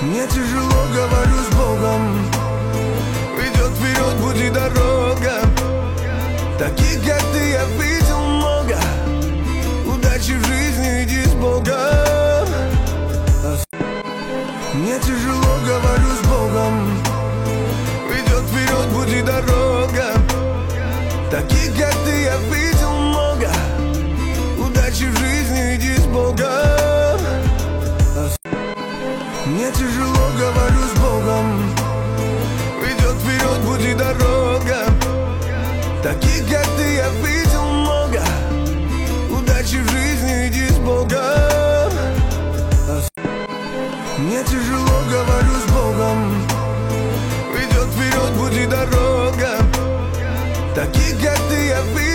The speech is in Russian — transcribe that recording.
Мне тяжело, говорю с Богом. Ведет вперед путь и дорога. Таких, как ты, я видел много. Удачи в жизни, иди с Богом. Мне тяжело, говорю с Богом. Ведет вперед путь и дорога. Таких, как ты, я видел много. Удачи в жизни, иди с Богом. Мне тяжело, говорю с Богом. Ведет вперед путь и дорога. Таких, как ты, я видел много. Удачи в жизни, иди с Богом. Мне тяжело, говорю с Богом. Ведет вперед путь и дорога. Таких, как ты, я видел.